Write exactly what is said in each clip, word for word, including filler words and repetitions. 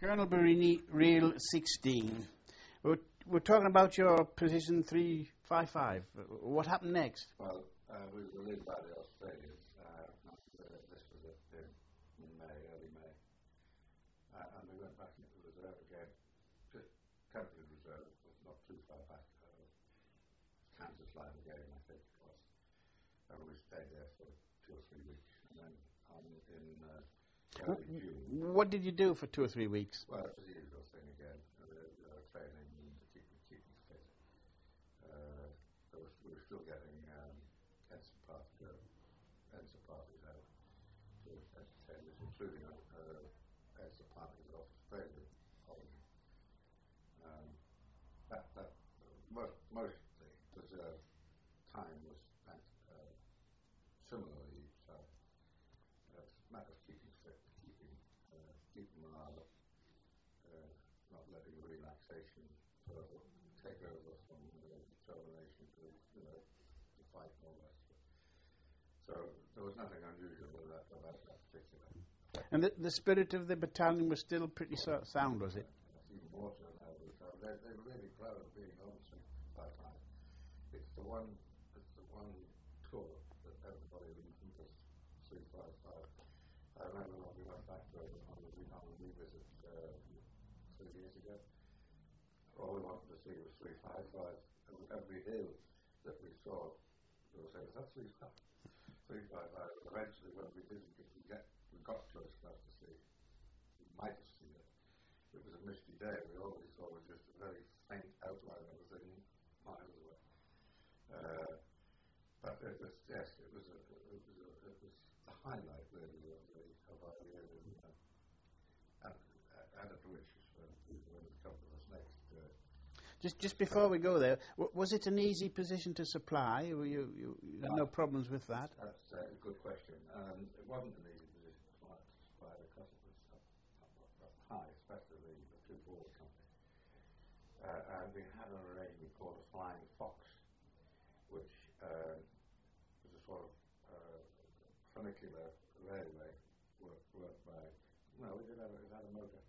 Colonel Barini, Real sixteen. We're, we're talking about your position three five five. What happened next? Well, uh, we were relieved by the Australians. Uh, uh, this was in, in May, early May. Uh, and we went back into the reserve again. Just temporary reserve, not too far back. Uh, Kansas line again, I think it was. And we stayed there for two or three weeks. And then on in uh, early June. What did you do for two or three weeks? Well, it was the usual thing again. Uh, uh, training and keeping, keeping fit. Uh, there was, we were still getting um, ensign parties, uh, ensign parties out to entertain us, including uh, ensign parties of Australia holiday. Um, that, that uh, most, mostly reserve time was spent uh, similarly each side. Uh, it's a matter of keeping fit, keeping, uh, keeping morale up, uh, not letting relaxation sort of take over from uh, determination to, you know, to fight and all that stuff. So there was nothing unusual with that, about that particular. And the, the spirit of the battalion was still pretty so sound, was it? It's even more so now. They're, they're really proud of being on that time. It's the one, it's the one tour that everybody remembers. three five five. I remember when we went back to it on the, on the revisit uh, three years ago. All we wanted to see was three five five. And every hill that we saw, we were saying, is that three five five? Eventually, when we didn't get, we, get, we got close enough to see, we might have seen it. It was a misty day. We always saw was just a very faint outline of the thing miles away. Uh, but it was, yes, it was a, it was a, it was a highlight really of, the, of our year in, uh, and, uh, and at which uh, when it comes to us next. Uh, Just just before we go there, w was it an easy position to supply? Were you, you, you had no problems with that? That's uh, a good question. Um, it wasn't an easy position to supply, to supply because it was up, up, up, up high, especially the, the two forward companies. Uh, and we had an arrangement called a Flying Fox, which uh, was a sort of uh, funicular railway worked work by. No, we did have a, it had a motor,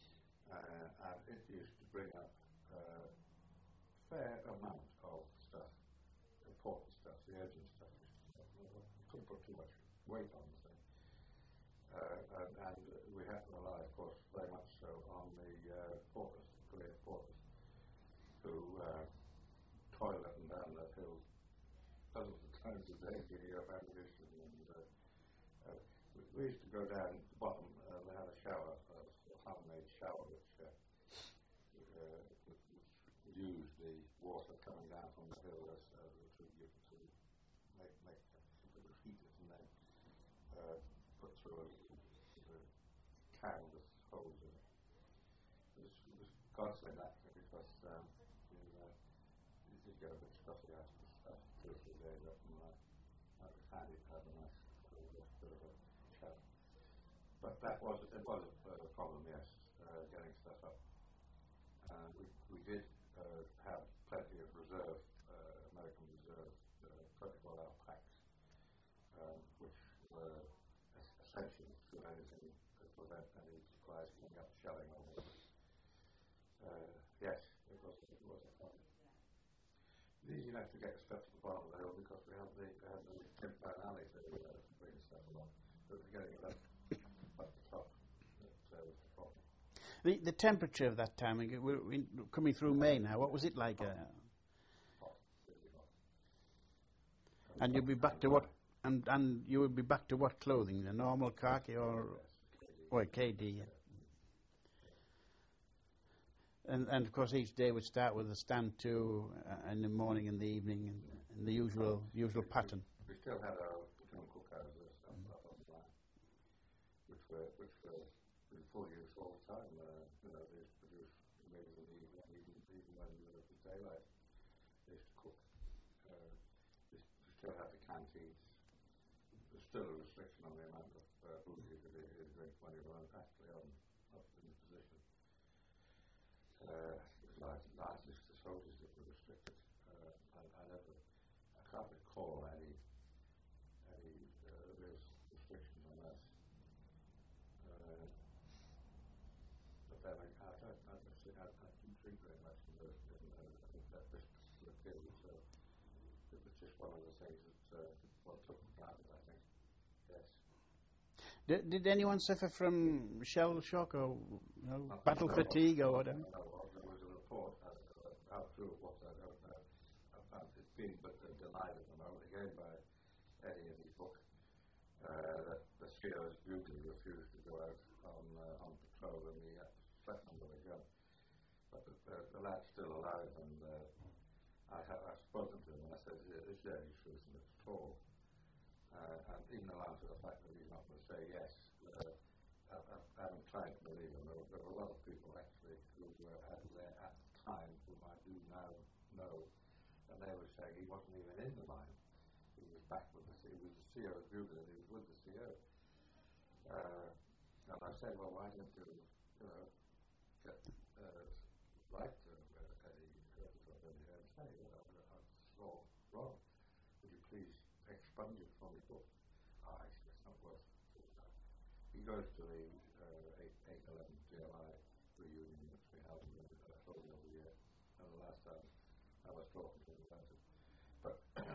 uh, and it used to bring up uh, fair amount of stuff, important stuff, the urgent stuff. Couldn't put too much weight on the thing, uh, and, and we had to rely, of course, very much so on the uh, porters, the great porters, who uh, toil up and down that hill dozens of times a day, giving up ammunition. And uh, uh, we, we used to go down at the bottom. Uh, they had a shower, uh, a homemade shower, which uh, uh, which used the water coming down from the hill as, uh, to, to make, make to heat it and then uh, put through a, a can with holes in it. It was, it was godsend actually because um, you, uh, you did get a bit stuffy after stuff two or three days up and uh, that was handy to have a nice uh, bit of a shower. But that was, it was a, a problem, yes, uh, getting stuff up. Uh, we, we did uh, have plenty of reserve, uh, American reserve, uh, twenty-four hour packs, um, which were es essential to anything to prevent any supplies coming up shelling or whatever. Uh, yes, it was, it was a problem. It's easy enough to get stuff to the bottom of the hill because we have the, uh, the Tim Pan Alley to uh, bring stuff along, but we're getting it up, up the top. That uh, was the problem. The, the temperature of that time, we- we're in- coming through May now, what was it like? Uh, Hot, really hot. and you'd be back to what? And and you would be back to what clothing? The normal khaki or or K D? Yeah. And and of course each day would start with a stand to uh, in the morning and the evening, and, and the usual usual pattern. We still had our platoon cookhouses up, up on the line, which were which were in full use all the time. Uh, you know, they used to produce meals in the evening, even even when it was daylight. They used to cook. Uh, we still had the canteens. There's still a restriction on the amount of uh, food you could eat, drink when you were actually on up in the position. Uh, it was largely, largely the soldiers that were restricted. Uh, I, I never, I can't recall any any uh, real restrictions on us. Uh, but I, I didn't drink very much in, those, in uh, that this particular period, so it was just one of the things that uh, one took for granted, I think. Yes. Did, did anyone suffer from shell shock or you know, Not battle no, fatigue or no, whatever? no, there was a report, uh, uh, how true it was, I don't know. Uh, it's been but uh, denied at the moment, again by Eddie in his book, uh, that the C O's bugler refused to go out on uh, on patrol and he had slept under the gun. But the, the, the lad's still alive, and uh, I have I've spoken to him and I said, is there any truth in it at all? Uh, and even allowing for the fact that he's not going to say yes, uh, I, I, I'm inclined to believe him. There were, there were a lot of people actually who were at, there at the time whom I do now know, and they were saying he wasn't even in the line. He was back with the C. He was the C O's bugler, and he was with the C O. Uh, and I said, well, why didn't you, you know, get uh, right to uh, Eddie Curtis and say, you know, I saw wrong. Would you please expunge it from your book? Ah, it's just not worth it. He goes to the uh, eight eleven G L I reunion which we held in uh, held every year, and the last time I was talking to him about it. But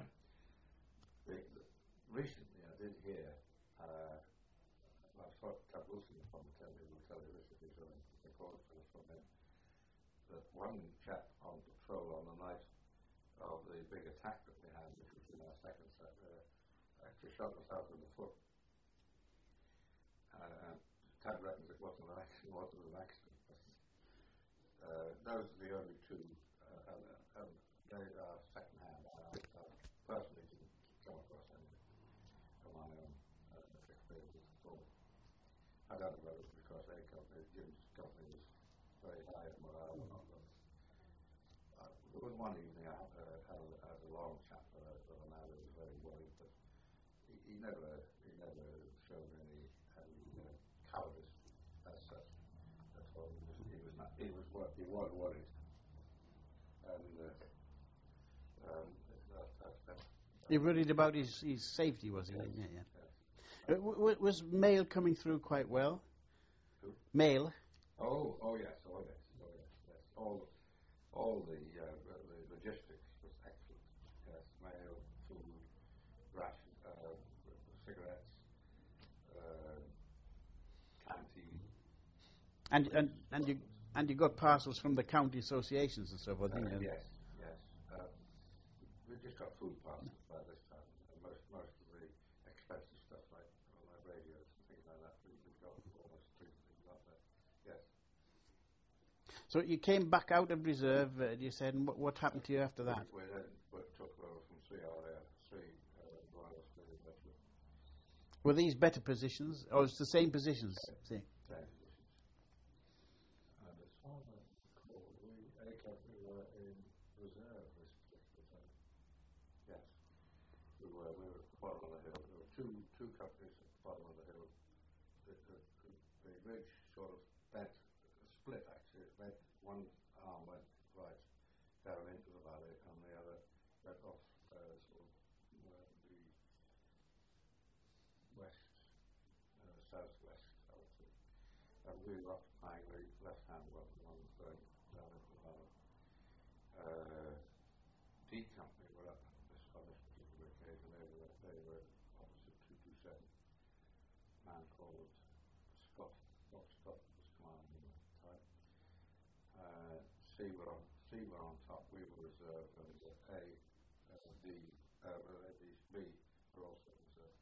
the, the, recently I did hear, uh, I saw Ted Wilson from the television, television recorded from him, that one chap on patrol on the night of the big attack that we had, which was in our second set, uh, actually shot himself in the foot. Uh, and Tad reckons it wasn't an accident, it wasn't an accident. Uh, those are the only two, uh, and, and they are second hand. I, I personally didn't come across any of my own uh, experiences at all. I don't know whether it's because a company, Jim's company was very high in morale or not. But, uh, there was one evening I uh, had, a, had a long chat with a, with a man who was very worried, but he, he never he never showed any, any uh, cowardice as such. That's all. He was he was not he was he was worried, and uh, um, that, that, that, He worried about his, his safety, was he? Yes, Yeah, yeah. yes. Uh, w- w- was mail coming through quite well? Who? Mail. Oh, oh yes, oh yes, oh yes, yes. All, all the uh, the logistics was excellent. Yes, mail, food, ration, uh, cigarettes, uh, canteen. And and and you and you got parcels from the county associations and so forth, Uh, didn't you? yes, yes. Uh, we just got food parcels by this time. Uh, most most of the expensive stuff like uh, like radios and things like that, we, we got almost completely got that. Yes. So you came back out of reserve, uh, you said, and what, what happened to you after that? We then we took over from three R A, three uh, Royal Australian Regiment. Were these better positions, or it's the same positions? See. Ten positions. And as far as I recall, we, A Company were in reserve this particular time. Yes. We were, we were at the bottom of the hill. There were two, two companies at the bottom of the hill. The, the, the, the ridge sort of bent, split actually. It bent, one arm went right down into the valley, and the other went off uh, sort of uh, the west, uh, southwest, I would say. And we were occupying the left hand one, the one going down into the valley. Uh, D Company were up this, on this particular occasion. They were, they were opposite two two seven. A man called Scott, Bob Scott was commanding at the time. Uh, C were on C were on top. We were reserve, and uh, A, uh, D, uh, well, these B were also reserve.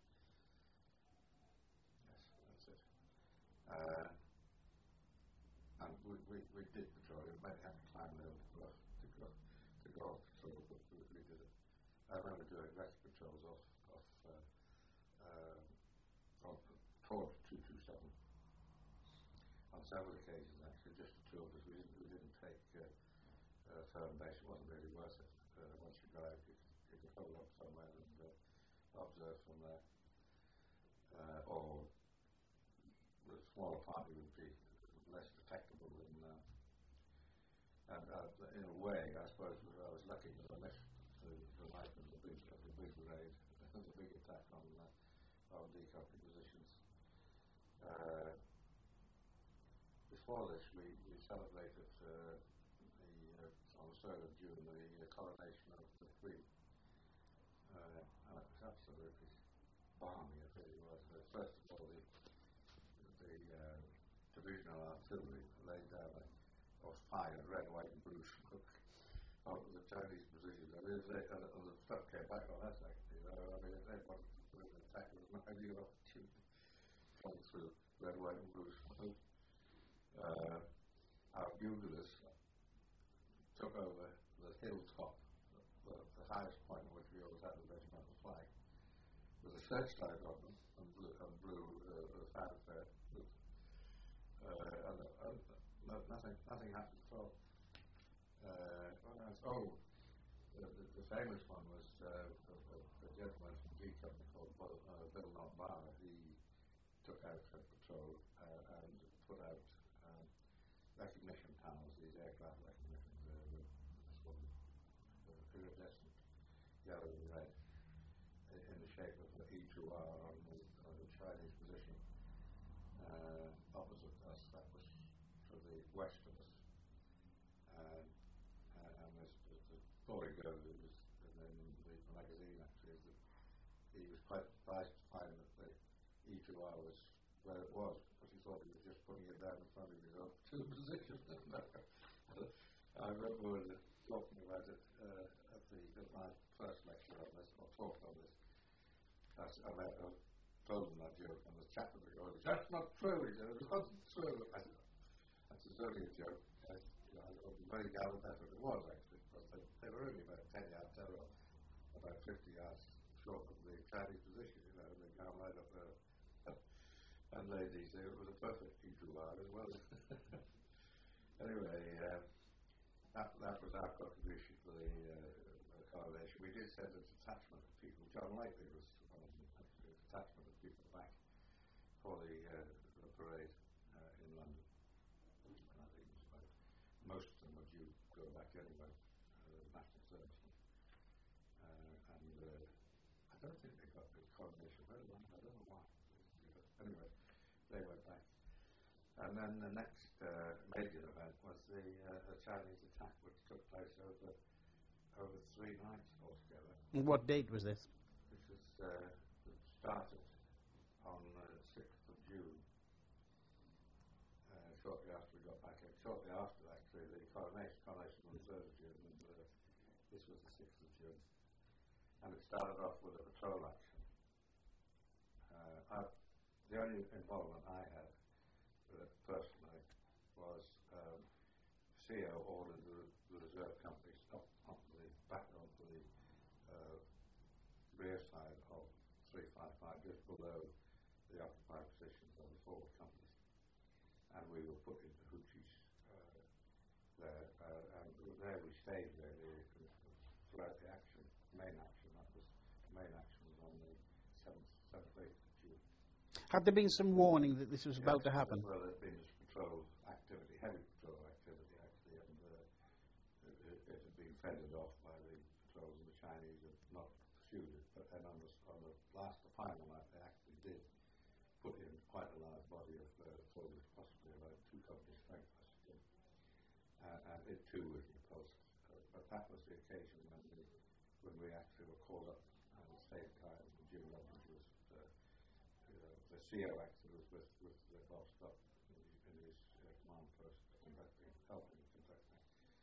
Yes, that's it. Uh, and we, we, we did patrol. We might have to climb there to go to go to go off patrol, but we, we did it. I remember doing rescue patrols off off uh, uh, on towards two two seven on several occasions actually, just the two of us. We didn't we didn't take uh, uh, firm base. It wasn't really worth it. Uh, once you got out, you could, you could hold up somewhere and uh, observe from there. Uh, or the smaller party would be less detectable than. Uh, and uh, in a way, I suppose I was lucky because I missed the, the night of the big of the big raid, the big attack on uh, on D Company positions. Uh, the before this, we, we celebrated uh, the, uh, on the third of June the uh, coronation of the Queen. Uh, and it was absolutely balmy, it really was. Uh, first of all, the, the uh, divisional artillery laid down a, or fired red, white, and blue smoke out of the Chinese positions. I mean, they, and, and the stuff came back on us, actually. You know? I mean, if they wanted to put an attack, it was not ideal opportunity. Come through red, white, and blue smoke. Uh, our buglers took over the hilltop, the, the highest point on which we always had the regimental flag, with a searchlight on them and blew, and blew uh, the fanfare. Uh, and, and no, nothing, nothing happened at all. Uh, oh, the, the, the famous one was uh, a, a, a gentleman from D Company called Bill, uh, Bill Notbar. He took out a patrol uh, and put out um, recognition panels, these aircraft recognition, uh, with this one, uh, iridescent yellow and red, in the shape of the E two R on the, on the Chinese position uh, opposite us. That was to the west of us. Uh, uh, and as, as the story goes, it was, and then the magazine actually, is that he was quite surprised to find that the E two R was where it was, because he thought he was just putting it down in front of his own two position. I remember when talking about it uh, at, the, at my first lecture on this, or talk on this. I, I, I told him that joke, and the chap was going, "That's not true," he said, "it wasn't true." I said, "That's a only a joke." I, you know, I was very gallant at it. It was, actually, because they, they were only about ten yards out, or about fifty yards short of the Chinese position, you know, and they came right up there. And ladies, it was a perfect E two R as well. Anyway, uh, that, that was our contribution to the, uh, the coronation. We did send a detachment of people. John Lightly was one of them, actually, a detachment of people back for the, uh, the parade uh, in London. And I think it was about, most of them were due to go back anyway, uh, national servicemen. Uh, and uh, I don't think they got the coronation medal. I don't know why. Anyway, they went back. And then the next uh, major event was the, uh, the Chinese attack, which took place over over three nights altogether. And what date was this? This was uh, it started on the uh, sixth of June, uh, shortly after we got back. And shortly after, actually, the coronation, coronation on the third of June, and uh, this was the sixth of June. And it started off with a patrol action. Uh, I, the only involvement I had uh, personally was um, C O ordered the, the reserve companies up onto the back onto the uh, rear side of three five five, just below the occupied positions of the forward companies, and we were put into Houthis uh, there, uh, and there we stayed really throughout the action, main action. That was the main action was on the seventh, seventh, eighth of June. Had there been some warning that this was Yes, about to happen? Well, there'd been this patrol activity, heavy patrol activity actually, and uh, it, it, it had been fended off by the patrols, and the Chinese had not pursued it. But then on the, on the last, the final night, they actually did put in quite a large body of uh, soldiers, possibly about two companies' strength, uh, and it too was repulsed. Uh, but that was the occasion when we, when we actually were called up and stayed behind. Jim Robbins was uh, uh, the C O actually was with, with the Bob Stock in, in his uh, command post, conducting, helping conducting.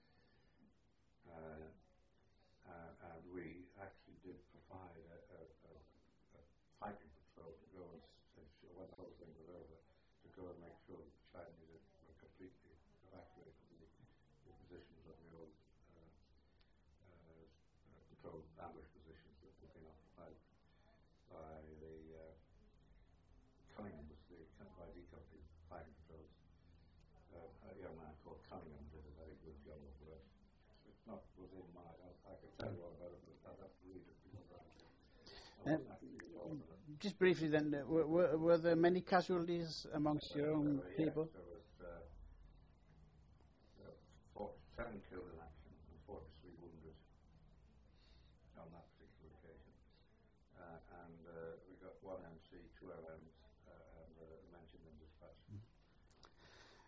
Uh, uh, and we actually did provide a, a, a, a fighting patrol to go and, and when the whole thing was over, to go and make sure that the Chinese were completely evacuated the, the positions of the old uh, uh, uh, patrol ambush positions that had been occupied by the uh, Cunningham, was the by D Company fighting patrols. Uh, a young man called Cunningham did a very good job of work. It's not within my, I, I could tell you all about it, but I'd have to read it because I, I wasn't actually involved in it. Just briefly then, uh, were, were, were there many casualties amongst your own uh, people? Yes, there was uh, uh, forty-seven killed in action and forty-three wounded on that particular occasion. Uh, and uh, we got one M C, two L Ms, uh, and uh, mentioned in dispatch.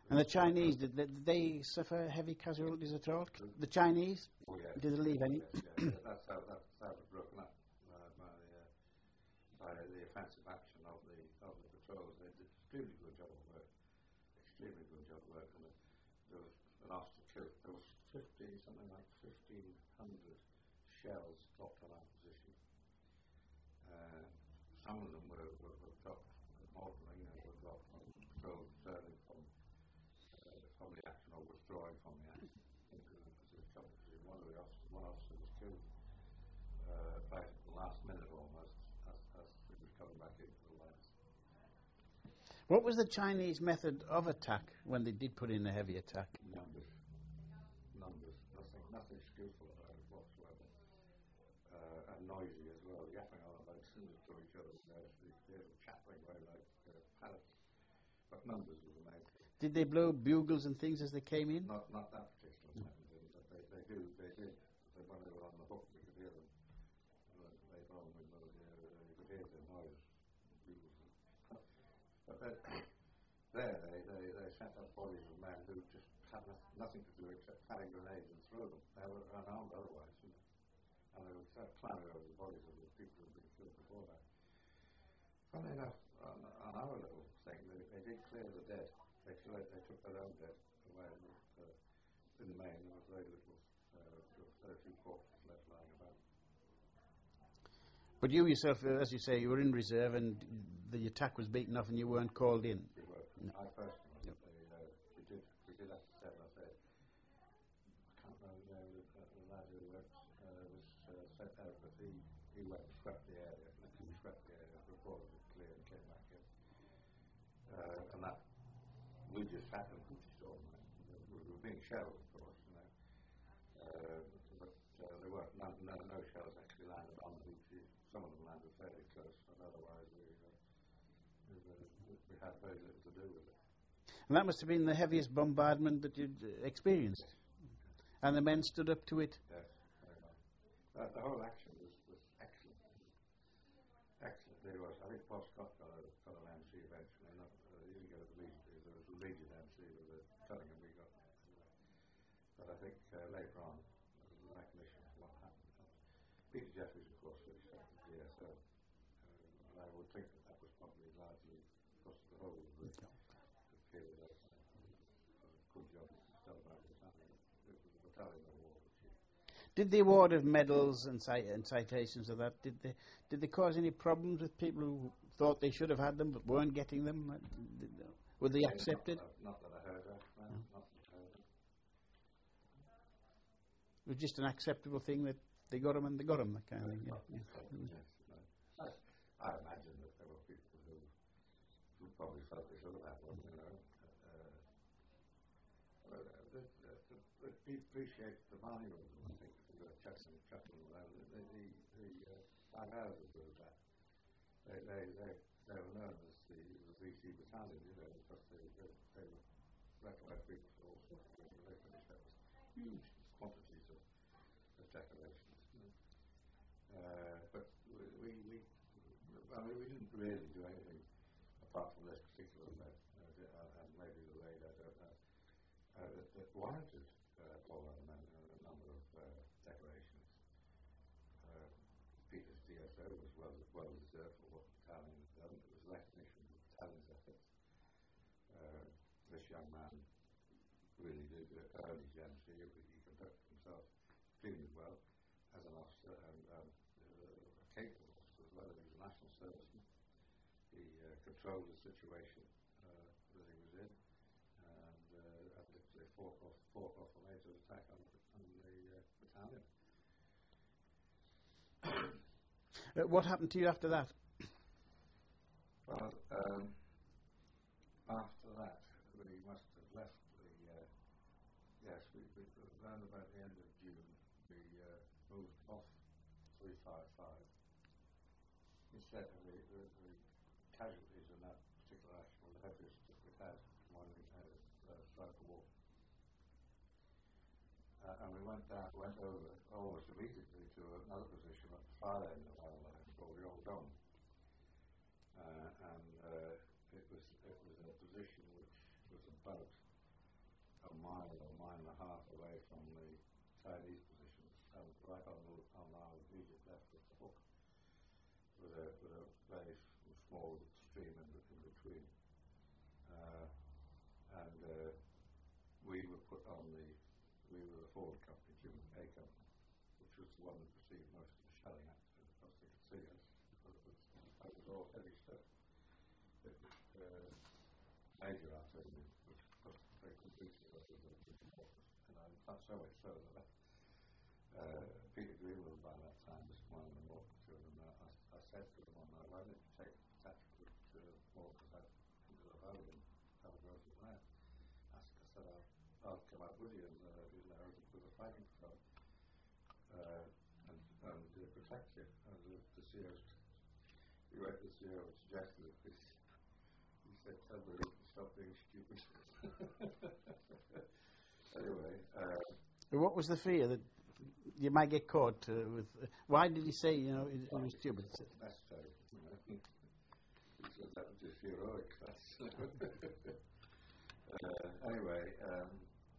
And the Chinese, did they, did they suffer heavy casualties at all? The Chinese? Oh, yeah. Did they leave any? Yes, yeah, yeah. That's how that's how it was broken up uh, by, uh, by the offensive action of the of the patrols. They did extremely good job of work, extremely good job of work, and the, there was an after kill. There was fifty, something like fifteen hundred shells dropped on our position. Uh, some of them were, were, were dropped mortally, you know, were dropped from patrols returning from uh, from the action or withdrawing from the action. One of the officers, one officer was killed uh, right at the last minute almost, as, as he was coming back into the lines. What was the Chinese method of attack when they did put in a heavy attack? Numbers, numbers, nothing, nothing skillful about it whatsoever, uh, and noisy as well, yapping on about similar to each other. They were chattering away like uh, parrots, but numbers was the main thing. Did they blow bugles and things as they came in? Not, not that particular time. But they, they do, they did. They, when they were on the hook, we could hear them. Later on, we know, uh, you could hear the noise. But that, there, they, they, they sent up bodies of men who just had no, nothing to do except carry grenades and throw them. They were unarmed otherwise, you know. And they would uh, clamber over the bodies of the people who had been killed before that. Funny enough, on, on our little thing, they, they did clear the dead. They, cleared, they took their own dead away. Uh, in the main, there was very little, uh, there were very few corpses left lying about. But you yourself, uh, as you say, you were in reserve and the attack was beaten off and you weren't called in. We were. No. I personally, no. they, uh, we did, we did have to say, I said, I can't remember the name of the, the lad who works, uh, was uh, sent out, but he, he went and swept the area, literally swept the area, reported it clear and came back in. Uh, and that, we just sat and we just all night. We were being shelled, of course, you know. Uh, but uh, there were no, no, no shells actually landed on the beach. Some of them landed fairly close, but otherwise we, uh, we, uh, we had very little to do with it. And that must have been the heaviest bombardment that you'd uh, experienced. Yes. And the men stood up to it. Yes, very well. Uh, the whole action was, was excellent. Excellent. There was. I think Bob Scott got, a, got an M C eventually. Not, uh, he didn't get a Legion. There was a Legion M C with a Cunningham we got. Anyway. But I think uh, later on, there was a recognition of what happened. Peter Jeffries, of course, finished up with D S O. Uh, and I would think that that was probably largely across the whole of the, the period of uh, good job done by the battalion. It was the battalion award. Did the award of medals and, cite and citations of that, did they, did they cause any problems with people who thought they should have had them but weren't getting them? Were they accepted? Not, not that I heard of. No, no. Not that I heard of. It was just an acceptable thing that they got them and they got them, that kind of thing. Yeah. Yes, no. I, I imagine that there were people who, who probably felt they should have had one, you know. Uh, well, uh, they, they, they appreciate the value of them, I think, if they were chuckling, chuckling around. The, the, the uh, five hours of that, they, they, they, they were known as the, the V C battalion, you know, because they, they, they were recollect people for all sorts of things. They finished up with huge quantities of, of decorations. You know. uh, but we, we, we, I mean, we didn't really do anything apart from this particular event, uh, and maybe the raid, I don't know, uh, that, that warranted uh, all that amount, uh, a number of uh, decorations. Uh, Peter's D S O was well, well deserved for what the battalion had done. It was recognition of the battalion's efforts. Uh, this young man really did earn his M C. He conducted himself extremely well as an officer and um, uh, a capable officer as well. He was a national serviceman. He uh, controlled the situation uh, that he was in and, uh, and literally fought off, fought off a major attack on, on the uh, battalion. Uh, what happened to you after that? Well, um, after that, we must have left the, uh, yes, we, we, around about the end of June, we uh, moved off three five five. Instead, the, the, the casualties in that particular action were the heaviest that we'd had when we had a uh, strike a war. Uh, and we went down, went over almost immediately to another position at the far end of our line called the Old Dome. Uh, and uh, it was it was a position which was about mile or mile and a half away from the Chinese positions, and right on, the, on our immediate left was the Hook, with a, with a very small stream in, in between. Uh, and uh, we were put on the, we were the forward company, Jim A company, which was the one that received most of the shelling actually, because they could see us, because it was, it was all heavy stuff. It was uh, major artillery, which was very completely what was the British forces. And I'm not so much so that uh, Peter Greenwood by that time was commanding the Morton to them, and I, I said to them one night, why didn't you take the detachment to Morton out into the valley and have a go from there? I, I said, I'll, I'll come out with you and uh, you know, with a fighting front uh, and, and uh, protect you. And the, the C O, he went to the C O and suggested it. He, he said, tell me to stop being stupid. Anyway. Uh, what was the fear that you might get caught uh, with? Uh, why did he say, you know, it, it was stupid? Necessary, you know. He said that was just heroic. uh, anyway, um,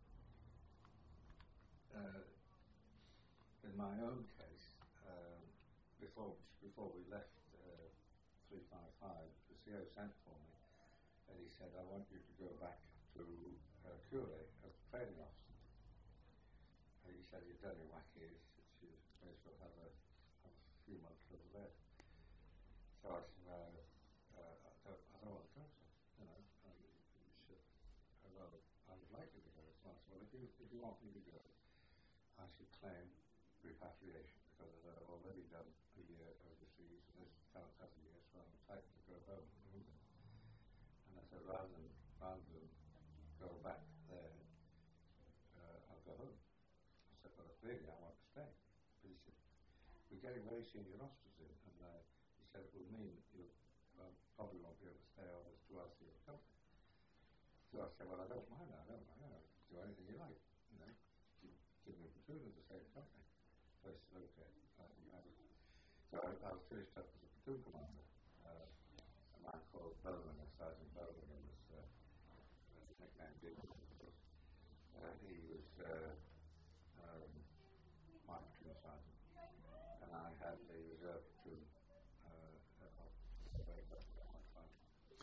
uh, in my own case, um, before before we left uh, three five five, the C O sent for me, and he said, I want you to go back to uh, Kure as training officer. And he said, you've done your wackies, you may as well have a, have a few months over there. So I said, uh, uh, I, don't, I don't want to go, sir. You know, and he said, oh, well, I would like you to go. So I said, well, if you, if you want me to go, I should claim repatriation, because I've already done a year overseas, and this counts as a year, so I'm entitled to go home. And I said, rather than, rather than go back there, uh, I'll go home. I said, well, really, I want to stay. But he said, we're getting very senior officers in, and uh, he said, it will mean you uh, probably won't be able to stay on as twice a year company. So I said, well, I don't mind that, I don't mind. Do anything you like, you know. Give, give me a platoon of the same company. So I said, okay. I, I was, so I, I was finished up as a platoon commander. Uh, a man called Bellingham, Sergeant Bellingham, was uh, nicknamed Digger. Uh, he was uh, um, my platoon sergeant, and I had the reserve platoon. Uh, uh, very close to my father.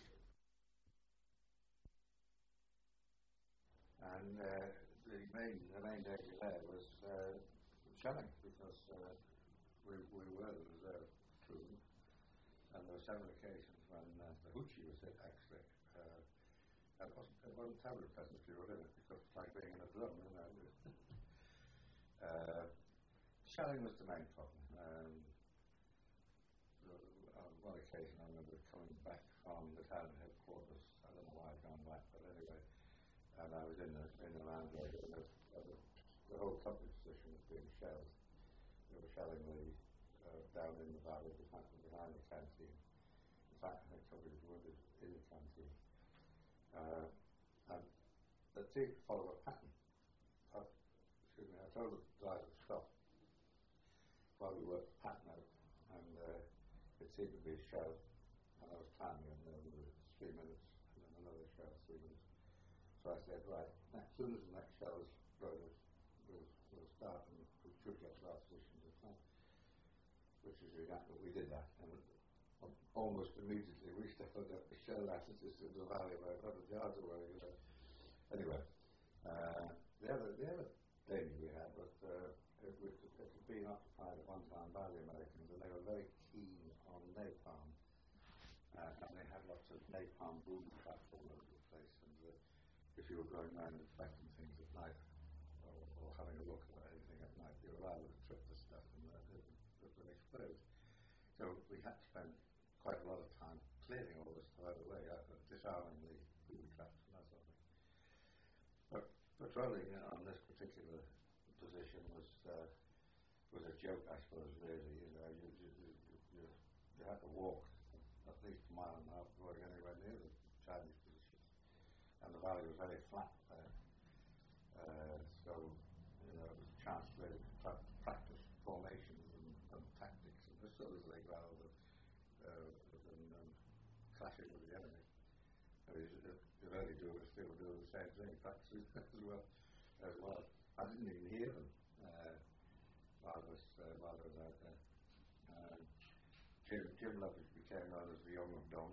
And uh, the main the main danger there was uh, shelling, because uh, we we were the reserve platoon, and there were several occasions when uh, the Hoochie was hit actually. Uh, it wasn't it wasn't terribly pleasant if you were in it, because it's like being in a drum, you know. uh, shelling was the main problem. Um, on one occasion I remember coming back from the town headquarters. I don't know why I'd gone back, but anyway, and I was in the in the land area, and the, the, the whole company position was being shelled. They were shelling the uh, down in the valley behind, behind the canteen. In fact, I think somebody was wounded in the canteen. Uh, and the team followed a pattern. I, excuse me, I told the driver to stop while we worked the pattern out, and uh, it seemed to be a shell, and I was timing them, there were three minutes, and then another shell, three minutes. So I said, right, as soon as the next shell is loaded, we'll, we'll start, and we should get to our positions in time. Which is exactly what we did that, and almost immediately we started up the shell lattices in the valley about one hundred yards away. You know. Anyway, uh, the other the other danger we had was uh, it, was, it had been occupied at one time by the Americans, and they were very keen on napalm, uh, and they had lots of napalm boom traps all over the place. And uh, if you were going around inspecting things at night, or, or having a look at anything at night, you were liable to trip the stuff and uh, it, it would explode. So we had to spend quite a lot of time clearing all this stuff out of the way, uh, disarming the booby traps and that sort of thing. But patrolling uh, on this particular position was uh, was a joke, I suppose. Really, you know, you you, you, you, you had to walk at least a mile and a half before you got anywhere near the Chinese positions, and the valley was very flat there. Uh, so you know, it was a chance really to pra- practice formations and, and tactics and this sort of thing, rather than uh, than um, clashing with the enemy. I mean, if, if only do, if they were doing the same thing, practicing as well. As well. I didn't even hear them uh, while, I was, uh, while I was out there. Um, Jim, Jim Lovett became known as the Young MacDonald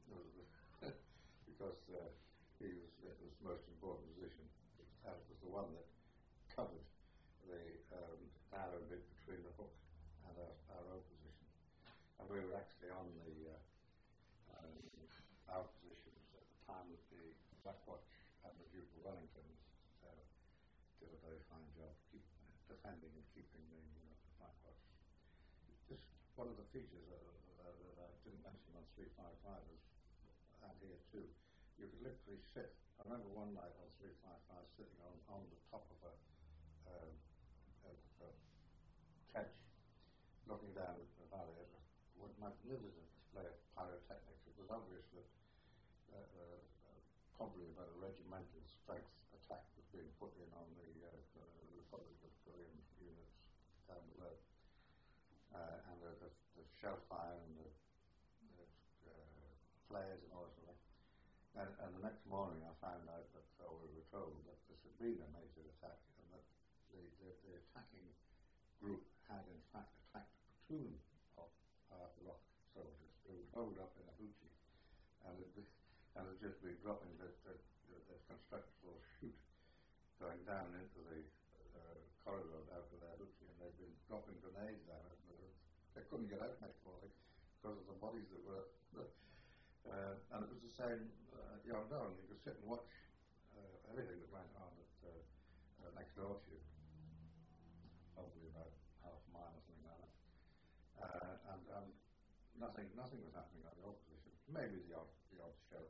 because uh, he was, it was the most important position. And it was the one that covered the um, narrow bit between the hook and our, our own position. And we were actually on the uh, um, our positions at the time that the Black Watch and the Duke of Wellington uh, did a very fine job keep, uh, defending and keeping the, you know, the Black Watch. Just one of the features uh, uh, that I didn't mention on three fifty-five is, and here too, you could literally sit. I remember one night on three fifty-five sitting on, on the top of a, um, a, a trench, looking down at the valley at a magnificent display of pyrotechnics. It was obvious that uh, uh, probably about a regimental strength attack was being put in on the, uh, the Republic of Korean units down the road. Uh, and the, the, the shell fire and the, the uh, flares and all that sort of thing. And, and the next morning I found out that, or we were told, that this had been a major attack and that the, the, the attacking group had in fact attacked a platoon of uh, rock soldiers who were holed up in a hoochie. And it, and had just been dropping the, the, the, the constructed little chute going down into the uh, corridor down to their hoochie, and they'd been dropping grenades down it. They couldn't get out next morning because of the bodies that were. Uh, and it was the same uh, at Yongdong. You could sit and watch uh, everything that went on at, uh, uh, next door to you, probably about half a mile or something like that. Uh, and, and nothing, nothing was happening on the opposition. Maybe the odd, the odd shell,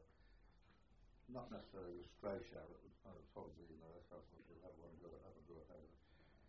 not necessarily a stray shell. It was uh, probably, you know, that's what you'll have one go, have a go at it.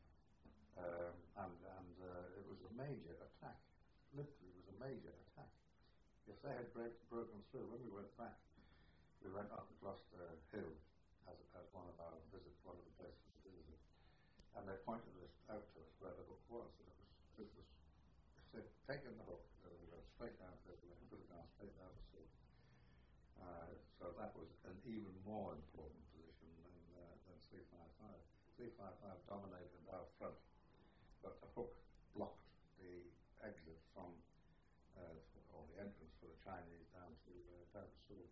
Um, and and uh, it was a major attack. Literally, it was a major attack. If they had break, broken through, when we went back, we went up to Gloucester Hill as, as one of our visits, one of the places we visited, and they pointed us out to us where the hook was. And it was, it was if they'd taken the hook, they would have straight down to it, could have gone straight down the sea. Uh, so that was an even more important position than uh, than three fifty-five. three fifty-five dominated our front, but the hook blocked the exit from, uh, or the entrance for the Chinese down to uh, down to Seoul.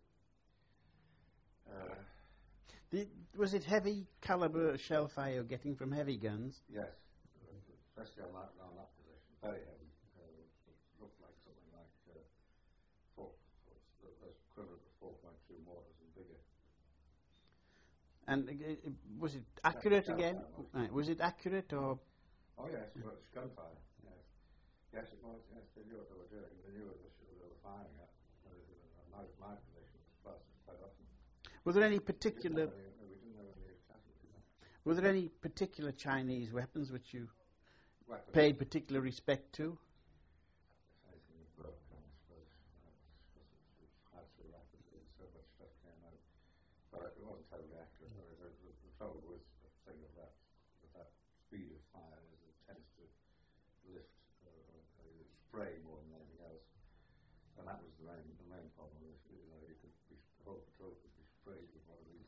Uh, the, was it heavy caliber shell fire you're getting from heavy guns? Yes, especially on that, on that position, very heavy. Uh, it looked like something like uh, four, four, that's equivalent to four point two mortars and bigger. And uh, was it accurate again? Right. Was it accurate or? Oh yes, it was gunfire. Yes, yes it was. Yes, they knew what they were doing. They knew what they were firing at. Uh, my, my position was fastest quite often. Were there any particular? We didn't have any, we didn't have any casualties. Were there any particular Chinese weapons which you Weapons. paid particular respect to? Anything that broke, I suppose, because uh, it had so rapidly, so much stuff came out. But it wasn't totally accurate. The, the, the, the trouble with the thing of that, with that speed of fire is it tends to lift, uh, uh, spray more than anything else. And that was the main, the main problem. Is, you know, you could be, the whole patrol could be sprayed with one of these.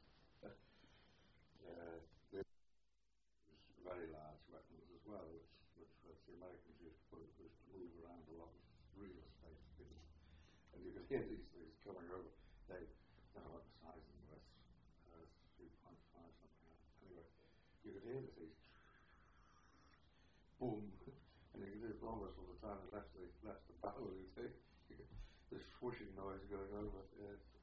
uh, very large weapons as well, which, which, which the Americans used to put it was to move around a lot of real estate. And you could hear these things coming over. They, I don't know what the size of them was, uh, three point five, something like that. Anyway, you could hear the things, boom, and you could hear it almost all the time it left the, left the barrel, you see. This swooshing noise going over. Yeah.